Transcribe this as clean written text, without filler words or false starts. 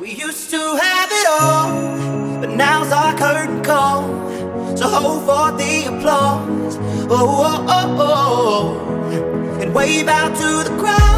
We used to have it all, but now's our curtain call. So hold for the applause, oh, oh, oh, oh, and wave out to the crowd.